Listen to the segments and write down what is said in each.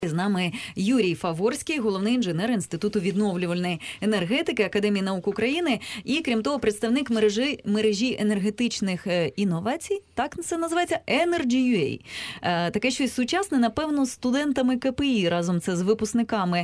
З нами Юрій Фаворський, головний інженер Інституту відновлювальної енергетики Академії наук України і, крім того, представник мережі енергетичних інновацій, так це називається Energy.ua. Таке щось сучасне, напевно, з студентами КПІ разом це з випускниками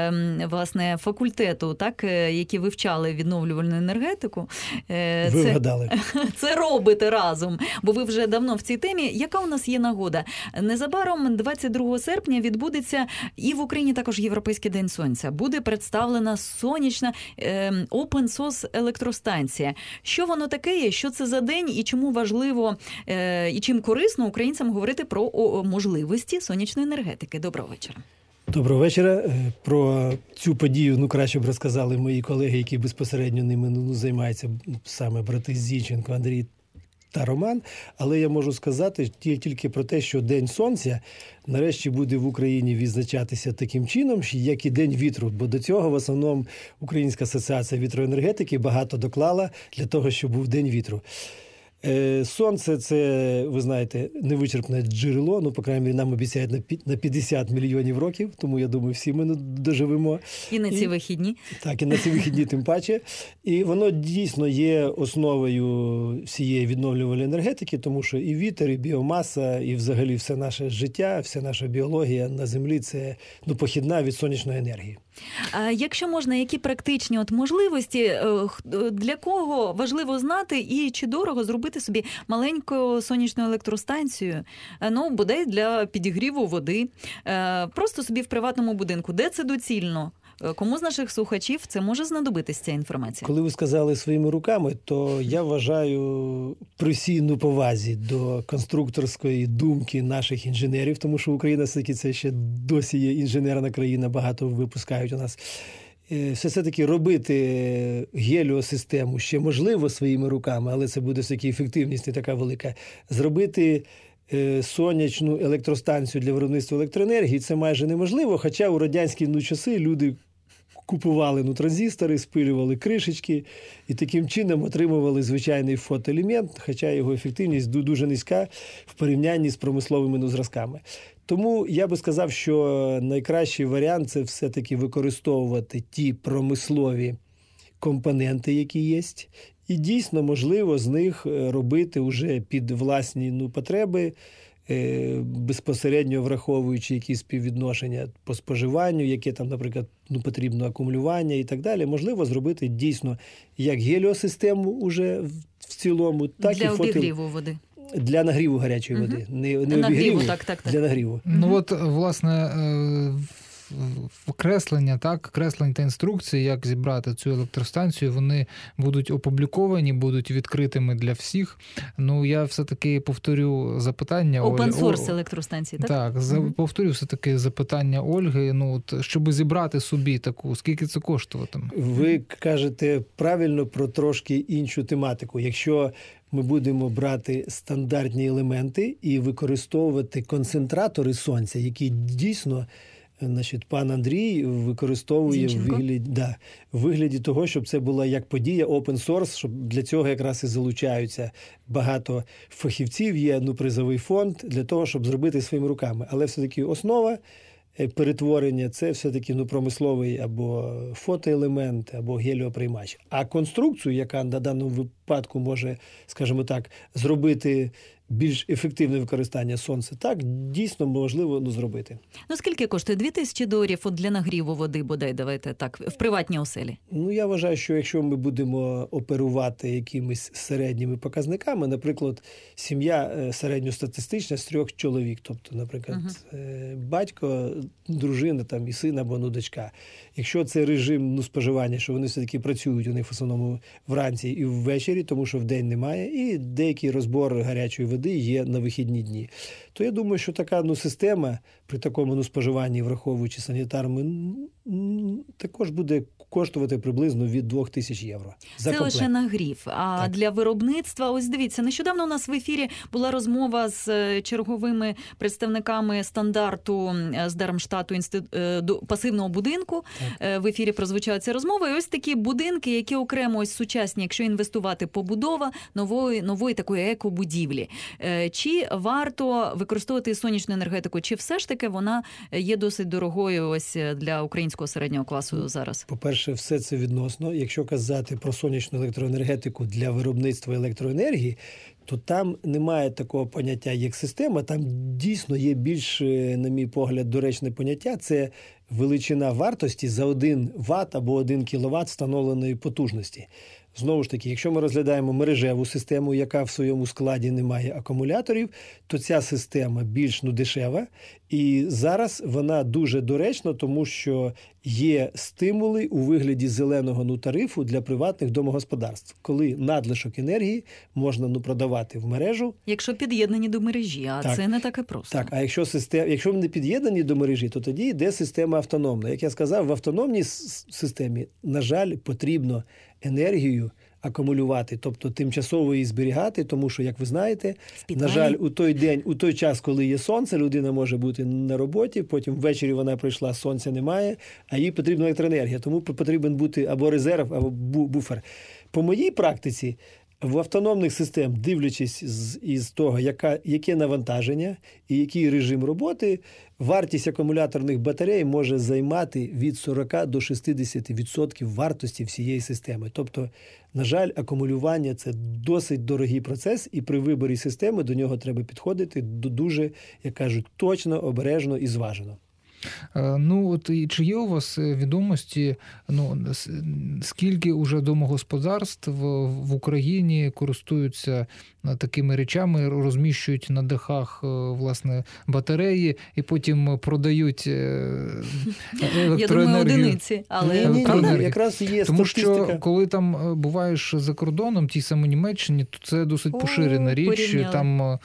власне факультету, так, які вивчали відновлювальну енергетику. Ви вгадали. Це робите разом, бо ви вже давно в цій темі. Яка у нас є нагода? Незабаром 22 серпня відбудеться і в Україні також Європейський день сонця. Буде представлена сонячна open source електростанція. Що воно таке є, що це за день і чому важливо і чим корисно українцям говорити про можливості сонячної енергетики? Доброго вечора. Доброго вечора. Про цю подію, краще б розказали мої колеги, які безпосередньо ними займаються, саме брати Зінченко, Андрій та Роман. Але я можу сказати тільки про те, що День Сонця нарешті буде в Україні відзначатися таким чином, як і День вітру. Бо до цього в основному Українська асоціація вітроенергетики багато доклала для того, щоб був День вітру. Сонце – це, ви знаєте, невичерпне джерело, по крайній мірі, нам обіцяють на 50 мільйонів років, тому, я думаю, всі ми доживемо. І на ці вихідні. Так, і на ці вихідні тим паче. І воно дійсно є основою всієї відновлювальної енергетики, тому що і вітер, і біомаса, і взагалі все наше життя, вся наша біологія на землі – це похідна від сонячної енергії. А якщо можна, які практичні можливості, для кого важливо знати і чи дорого зробити собі маленьку сонячну електростанцію, бодай для підігріву води, просто собі в приватному будинку. Де це доцільно? Кому з наших слухачів це може знадобитися, ця інформація? Коли ви сказали своїми руками, то я вважаю при всій повазі до конструкторської думки наших інженерів, тому що Україна все-таки це ще досі є інженерна країна, багато випускають у нас. Все-таки робити геліосистему ще можливо своїми руками, але це буде все-таки ефективність не така велика. Зробити сонячну електростанцію для виробництва електроенергії – це майже неможливо, хоча у радянські часи люди купували транзистори, спилювали кришечки і таким чином отримували звичайний фотоелемент, хоча його ефективність дуже низька в порівнянні з промисловими зразками. Тому я би сказав, що найкращий варіант – це все-таки використовувати ті промислові компоненти, які є, і дійсно можливо з них робити вже під власні потреби, безпосередньо враховуючи якісь співвідношення по споживанню, яке там, наприклад, потрібно акумулювання і так далі, можливо зробити дійсно як геліосистему уже в цілому, так для і обігріву води. Для нагріву гарячої води. Не нагріву, обігріву, так. Для нагріву. Власне, креслення та інструкції, як зібрати цю електростанцію, вони будуть опубліковані, будуть відкритими для всіх. Я все-таки повторю запитання. Open source електростанції, так? Так, повторю все-таки запитання Ольги. Щоб зібрати собі таку, скільки це коштуватиме? Ви кажете правильно про трошки іншу тематику. Якщо ми будемо брати стандартні елементи і використовувати концентратори сонця, які дійсно, пан Андрій використовує в вигляді того, щоб це була як подія open source, щоб для цього якраз і залучаються багато фахівців, є призовий фонд для того, щоб зробити своїми руками. Але все-таки основа перетворення – це все-таки промисловий або фотоелемент, або геліоприймач. А конструкцію, яка на даному випадку може, скажімо так, зробити більш ефективне використання сонця, так, дійсно можливо зробити. Скільки коштує? $2000 для нагріву води, бодай, давайте так, в приватній оселі? Я вважаю, що якщо ми будемо оперувати якимись середніми показниками, наприклад, сім'я середньостатистична з 3 чоловік, тобто, наприклад, батько, дружина і син або дочка. Якщо це режим споживання, що вони все-таки працюють у них в основному вранці і ввечері, тому що вдень немає, і деякий розбор гарячої води є на вихідні дні, то я думаю, що така система при такому споживанні, враховуючи санітарами, також буде коштувати приблизно від €2000 за комплект. Це лише нагрів. А так, для виробництва, ось дивіться, нещодавно у нас в ефірі була розмова з черговими представниками стандарту з Дармштату пасивного будинку. Так. В ефірі прозвучала ця розмова. І ось такі будинки, які окремо ось сучасні, якщо інвестувати сказати, побудова нової такої екобудівлі. Чи варто використовувати сонячну енергетику, чи все ж таки вона є досить дорогою ось для українського середнього класу зараз? По-перше, все це відносно. Якщо казати про сонячну електроенергетику для виробництва електроенергії, то там немає такого поняття, як система. Там дійсно є більш, на мій погляд, доречне поняття. Це величина вартості за 1 Вт або 1 кВт встановленої потужності. Знову ж таки, якщо ми розглядаємо мережеву систему, яка в своєму складі не має акумуляторів, то ця система більш дешева. І зараз вона дуже доречна, тому що є стимули у вигляді зеленого тарифу для приватних домогосподарств, коли надлишок енергії можна продавати в мережу. Якщо під'єднані до мережі, а так, це не таке просто. Так, а якщо не під'єднані до мережі, то тоді йде система автономна. Як я сказав, в автономній системі, на жаль, потрібно енергію акумулювати, тобто тимчасово її зберігати, тому що, як ви знаєте, на жаль, у той час, коли є сонце, людина може бути на роботі, потім ввечері вона прийшла, сонця немає, а їй потрібна електроенергія, тому потрібен бути або резерв, або буфер. По моїй практиці, в автономних систем, дивлячись із того, яке навантаження і який режим роботи, вартість акумуляторних батарей може займати від 40 до 60% вартості всієї системи. Тобто, на жаль, акумулювання – це досить дорогий процес, і при виборі системи до нього треба підходити дуже, як кажуть, точно, обережно і зважено. І чи є у вас відомості, скільки уже домогосподарств в Україні користуються такими речами, розміщують на дахах, власне, батареї і потім продають електроенергію? Я думаю, одиниці, але якраз є тому статистика. Що коли там буваєш за кордоном, тій самій Німеччині, то це досить поширена річ. Там,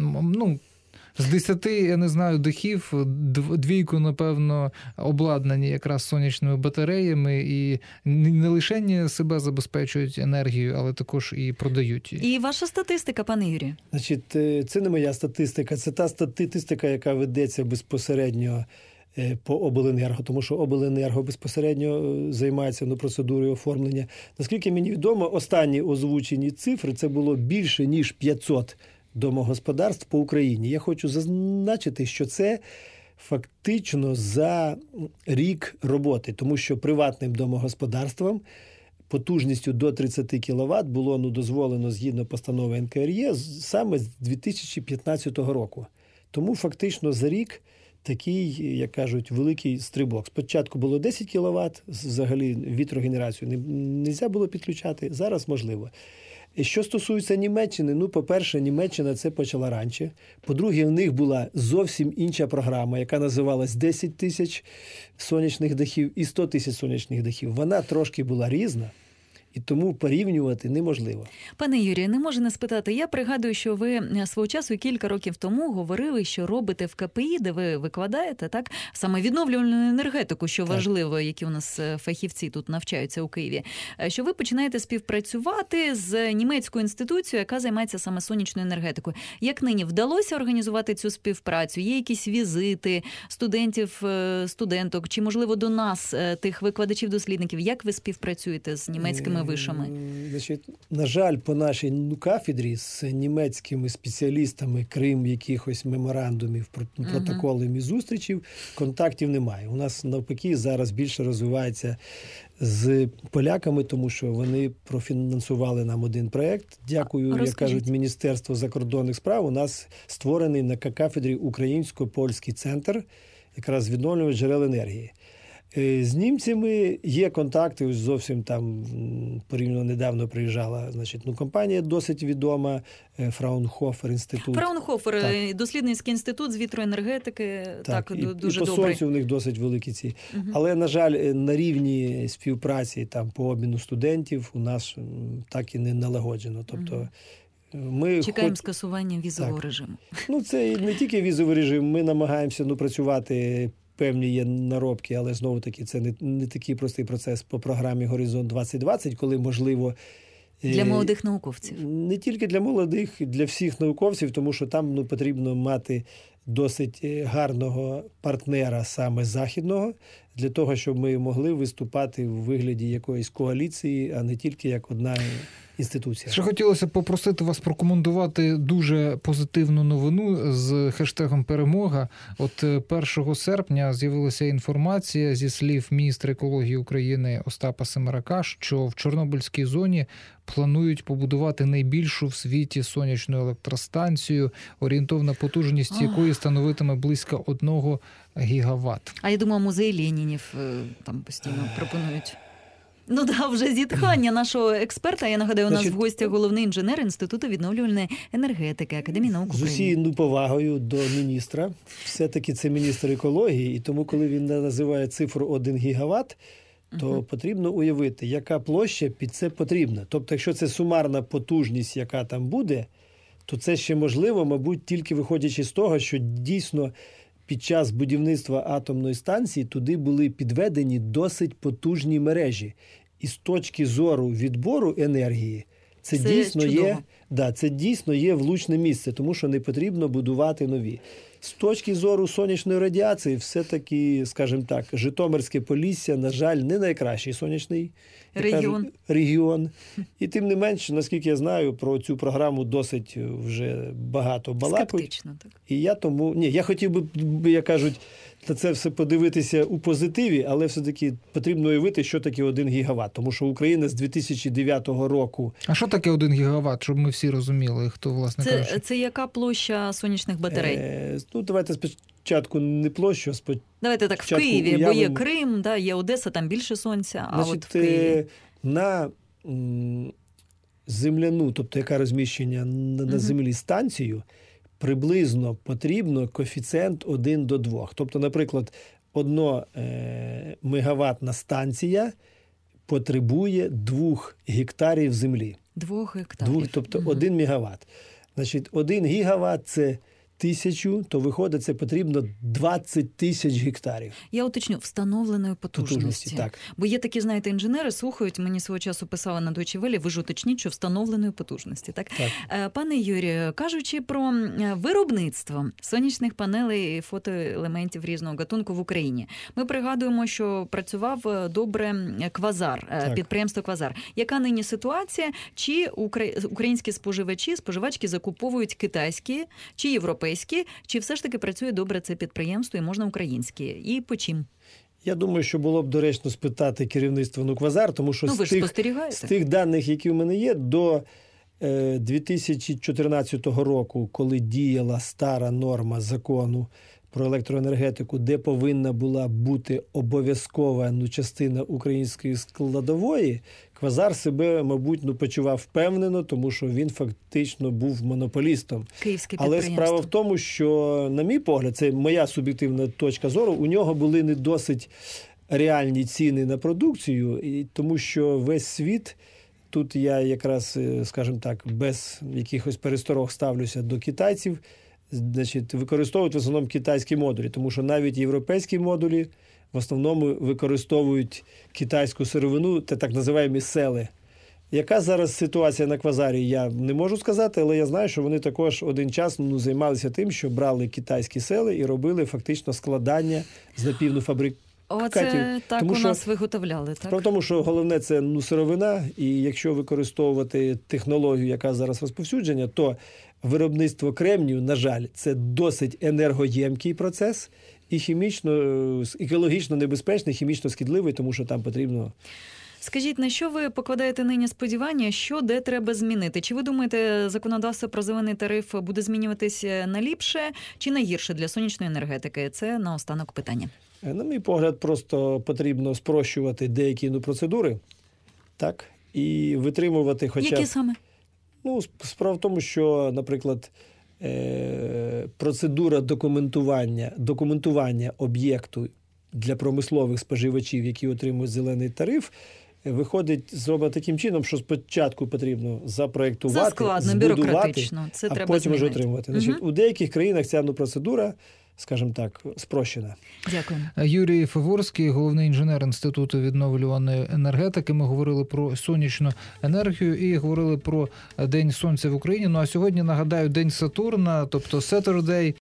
з 10, я не знаю, дахів, 2, напевно, обладнані якраз сонячними батареями і не лише себе забезпечують енергією, але також і продають її. І ваша статистика, пане Юрію? Значить, це не моя статистика, це та статистика, яка ведеться безпосередньо по обленерго, тому що обленерго безпосередньо займається процедурою оформлення. Наскільки мені відомо, останні озвучені цифри, це було більше, ніж 500 домогосподарств по Україні. Я хочу зазначити, що це фактично за рік роботи, тому що приватним домогосподарствам потужністю до 30 кВт було дозволено згідно постанови НКРЕ саме з 2015 року. Тому фактично за рік такий, як кажуть, великий стрибок. Спочатку було 10 кВт, взагалі вітрогенерацію не можна було підключати, зараз можливо. Що стосується Німеччини, по-перше, Німеччина це почала раніше. По-друге, в них була зовсім інша програма, яка називалась 10 тисяч сонячних дахів і 100 тисяч сонячних дахів. Вона трошки була різна. І тому порівнювати неможливо. Пане Юрію, не можу не спитати. Я пригадую, що ви свого часу кілька років тому говорили, що робите в КПІ, де ви викладаєте, так, саме відновлювальну енергетику, що важливо, які у нас фахівці тут навчаються у Києві, що ви починаєте співпрацювати з німецькою інституцією, яка займається саме сонячною енергетикою. Як нині вдалося організувати цю співпрацю? Є якісь візити студентів, студенток, чи, можливо, до нас, тих викладачів-дослідників? Як ви співпрацюєте з німецькими вишами? Значить, на жаль, по нашій кафедрі з німецькими спеціалістами, крім якихось меморандумів, протоколів і зустрічів, контактів немає. У нас, навпаки, зараз більше розвивається з поляками, тому що вони профінансували нам один проєкт. Дякую, як кажуть, Міністерство закордонних справ. У нас створений на кафедрі Українсько-Польський центр якраз відновлювач джерел енергії. З німцями є контакти, ось зовсім там порівняно недавно приїжджала, компанія досить відома, Фраунхофер інститут. Фраунхофер, дослідницький інститут з вітроенергетики, так дуже і по добре. сонцю в них досить великі ці. Але, на жаль, на рівні співпраці там по обміну студентів у нас так і не налагоджено. Тобто ми чекаємо скасування візового режиму. Це не тільки візовий режим, ми намагаємося працювати. Певні є наробки, але знову-таки це не такий простий процес по програмі «Горизонт 2020», коли можливо... Для молодих науковців. Не тільки для молодих, для всіх науковців, тому що там потрібно мати досить гарного партнера саме західного, для того, щоб ми могли виступати в вигляді якоїсь коаліції, а не тільки як одна інституція. Ще хотілося попросити вас прокоментувати дуже позитивну новину з хештегом «Перемога». От 1 серпня з'явилася інформація зі слів міністра екології України Остапа Семерака, що в Чорнобильській зоні планують побудувати найбільшу в світі сонячну електростанцію, орієнтовна потужність якої становитиме близько 1 гігаватт. А я думаю, музей Ленінів там постійно пропонують. Ну да, вже зітхання нашого експерта. Я нагадаю, у нас в гостях головний інженер Інституту відновлювальної енергетики Академії наук України. З усією повагою до міністра. Все-таки це міністр екології, і тому, коли він називає цифру 1 гігаватт, то потрібно уявити, яка площа під це потрібна. Тобто, якщо це сумарна потужність, яка там буде, то це ще можливо, мабуть, тільки виходячи з того, що дійсно під час будівництва атомної станції туди були підведені досить потужні мережі. І з точки зору відбору енергії це дійсно є влучне місце, тому що не потрібно будувати нові. З точки зору сонячної радіації, все-таки, скажімо так, Житомирське Полісся, на жаль, не найкращий сонячний регіон. І тим не менш, наскільки я знаю, про цю програму досить вже багато балакають. Скептично, так. І я хотів би, як кажуть, на це все подивитися у позитиві, але все-таки потрібно уявити, що таке 1 гігаватт. Тому що Україна з 2009 року... А що таке 1 гігаватт, щоб ми всі розуміли, хто, власне, каже? Це яка площа сонячних батарей? Давайте спочатку не площу, а давайте так, в Києві, бо є Крим, є Одеса, там більше сонця, а от в Києві... На земляну, тобто яка розміщення на землі станцію, приблизно потрібно коефіцієнт 1 до 2. Тобто, наприклад, 1 мегаваттна станція потребує 2 гектарів землі. 2 гектарів. Тобто 1 мегаватт. Значить, 1 гігаватт – це 1000, то виходить, це потрібно 20 тисяч гектарів. Я уточню, встановленої потужності. Так. Бо є такі, знаєте, інженери, слухають, мені свого часу писали на Deutsche Welle, ви ж уточніть, що встановленої потужності. Так? Пане Юрію, кажучи про виробництво сонячних панелей і фотоелементів різного гатунку в Україні, ми пригадуємо, що працював добре Квазар, підприємство Квазар. Яка нині ситуація? Чи українські споживачки закуповують китайські, чи європейські? Чи все ж таки працює добре це підприємство і можна українське? І по чим? Я думаю, що було б доречно спитати керівництво Квазар, тому що з тих даних, які в мене є, до 2014 року, коли діяла стара норма закону про електроенергетику, де повинна була бути обов'язкова частина української складової, Квазар себе, мабуть, почував впевнено, тому що він фактично був монополістом. Але справа в тому, що, на мій погляд, це моя суб'єктивна точка зору, у нього були не досить реальні ціни на продукцію, тому що весь світ, тут я якраз, скажімо так, без якихось пересторог ставлюся до китайців, використовують в основному китайські модулі, тому що навіть європейські модулі в основному використовують китайську сировину, це так називаємо сели. Яка зараз ситуація на Квазарі, я не можу сказати, але я знаю, що вони також один час займалися тим, що брали китайські сели і робили фактично складання з напівфабрикатів. Оце так у нас виготовляли, так? Справа в тому, що головне – це сировина, і якщо використовувати технологію, яка зараз розповсюджена, то виробництво кремнію, на жаль, це досить енергоємкий процес і екологічно небезпечний, хімічно шкідливий, тому що там потрібно... Скажіть, на що ви покладаєте нині сподівання, що де треба змінити? Чи ви думаєте, законодавство про зелений тариф буде змінюватись на ліпше чи на гірше для сонячної енергетики? Це наостанок питання. На мій погляд, просто потрібно спрощувати деякі процедури, так, і витримувати хоча б... Які саме? Справа в тому, що, наприклад, процедура документування об'єкту для промислових споживачів, які отримують зелений тариф, виходить зроблено таким чином, що спочатку потрібно запроєктувати, збудувати, а потім вже отримувати. Значить, у деяких країнах ця процедура, скажімо так, спрощена. Дякую. Юрій Феворський, головний інженер Інституту відновлювальної енергетики. Ми говорили про сонячну енергію і говорили про День Сонця в Україні. А сьогодні, нагадаю, День Сатурна, тобто Saturday.